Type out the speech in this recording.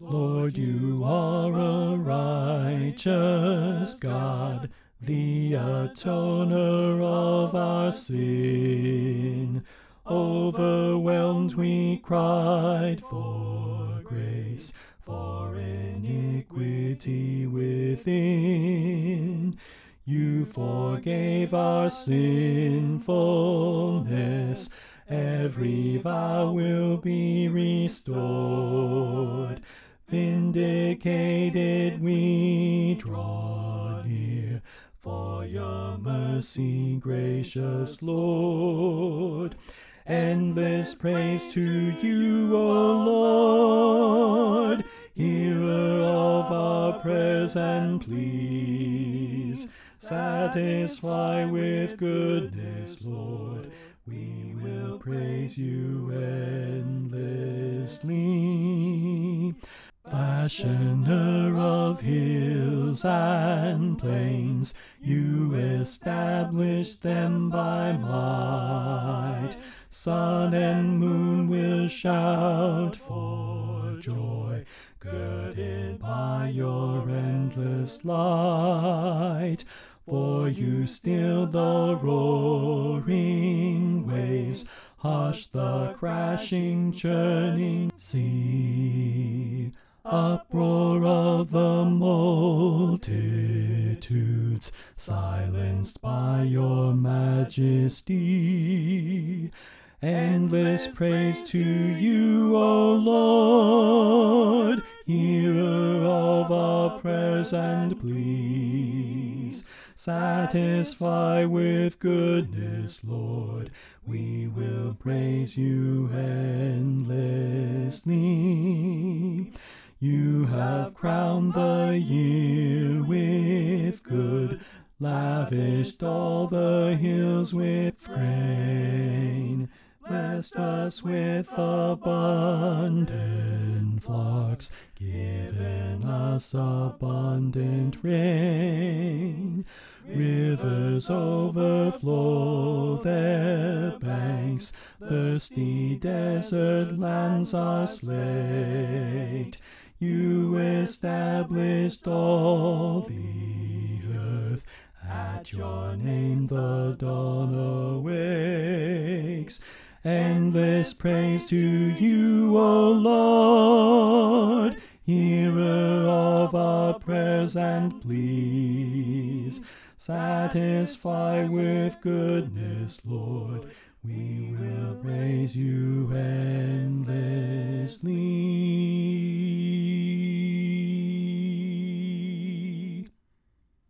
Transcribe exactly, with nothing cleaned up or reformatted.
Lord, you are a righteous God, the atoner of our sin. Overwhelmed we cried for grace, for iniquity within. You forgave our sinfulness, every vow will be restored. Vindicated we draw near, for your mercy, gracious Lord. Endless praise to you, O Lord, hearer of our prayers and pleas. Satisfy with goodness, Lord, we will praise you endlessly. Fashioner of hills and plains, you established them by might. Sun and moon will shout for joy, girded by your endless light. For you still the roaring waves, hush the crashing, churning sea. Uproar of the multitudes, silenced by your majesty. Endless praise to you, O Lord, hearer of our prayers and pleas. Satisfy with goodness, Lord, we will praise you endlessly. You have crowned the year with good, lavished all the hills with grain, blessed us with abundant flocks, given us abundant rain. Rivers overflow their banks, thirsty desert lands are slaked. You established all the earth, at your name the dawn awakes. Endless praise to you, O Lord, hearer of our prayers and pleas. Satisfy with goodness, Lord, we will praise you endlessly.